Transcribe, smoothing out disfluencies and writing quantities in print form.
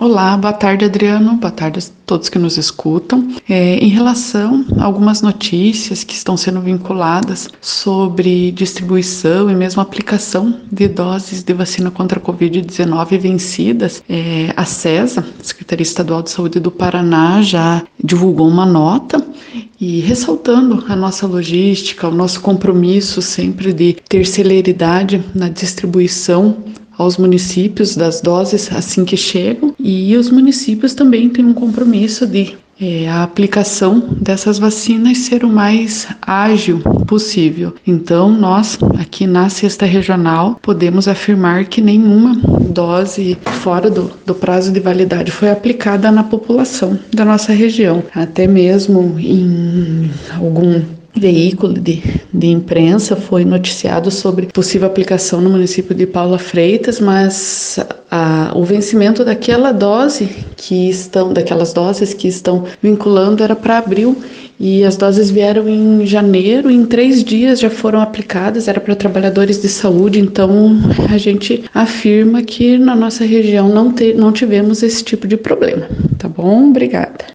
Olá, boa tarde, Adriano. Boa tarde a todos que nos escutam. Em relação a algumas notícias que estão sendo vinculadas sobre distribuição e mesmo aplicação de doses de vacina contra a Covid-19 vencidas, a CESA, Secretaria Estadual de Saúde do Paraná, já divulgou uma nota e ressaltando a nossa logística, o nosso compromisso sempre de ter celeridade na distribuição aos municípios das doses assim que chegam, e os municípios também têm um compromisso de a aplicação dessas vacinas ser o mais ágil possível. Então, nós aqui na Sexta Regional podemos afirmar que nenhuma dose fora do prazo de validade foi aplicada na população da nossa região, até mesmo em algum veículo de imprensa foi noticiado sobre possível aplicação no município de Paula Freitas, mas o vencimento daquelas doses que estão vinculando era para abril e as doses vieram em janeiro, em 3 dias já foram aplicadas, era para trabalhadores de saúde, então a gente afirma que na nossa região não tivemos esse tipo de problema, tá bom? Obrigada.